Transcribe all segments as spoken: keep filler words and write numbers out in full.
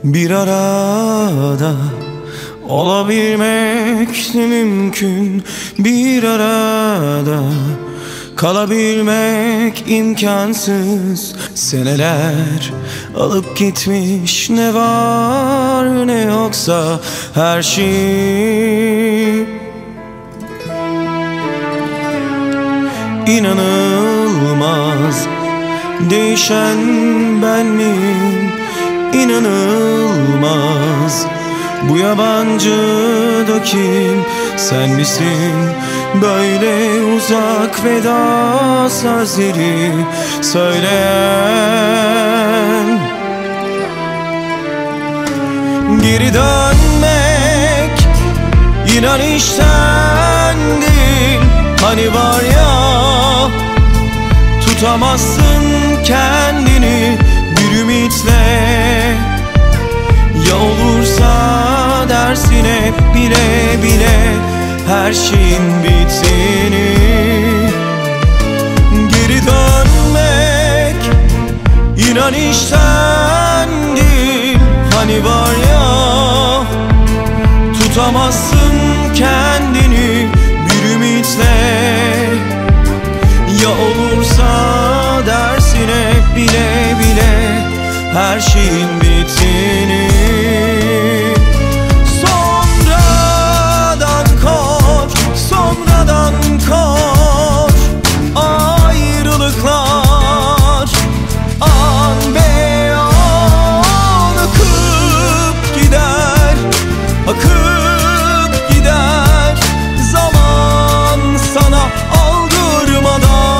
bir arada olabilmek ne mümkün, bir arada kalabilmek imkansız. Seneler alıp gitmiş, ne var ne yoksa her şey. İnanılmaz değişen ben miyim? İnanılmaz bu yabancı da kim? Sen misin böyle uzak veda sözleri söyleyen? Geri dönmek inan işten değil. Hani var ya, tutamazsın kendini bir ümitle. Ya olursa dersin hep bile bile her şeyin bittiğini. Geri dönmek inan işten değil. Hani var ya, tutamazsın kendini bir ümitle. Ya olursa dersin hep bile bile her şeyin bittiğini. Sonradan koş, sonradan koş. Ayrılıklar an be an akıp gider, akıp gider. Zaman sana aldırmadan.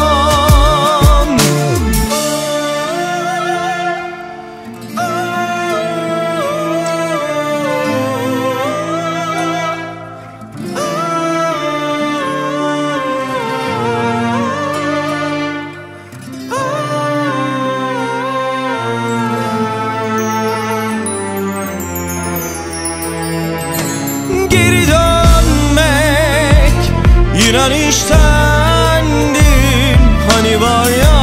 Geri dönmek inan işten değil. Hani var ya,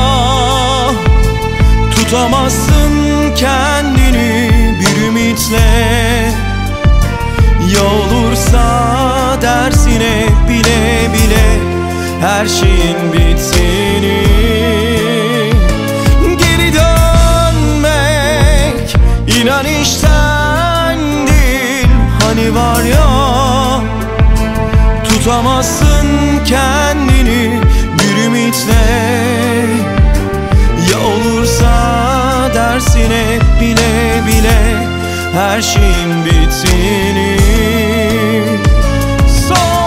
tutamazsın kendini bir ümitle. Ya olursa dersin hep bile bile her şeyin bittiğini. Geri dönmek inan işten değil. Hani var ya, tutamazsın kendini bir ümitle. Ya olursa dersin hep bile bile her şeyin bittiğini. Son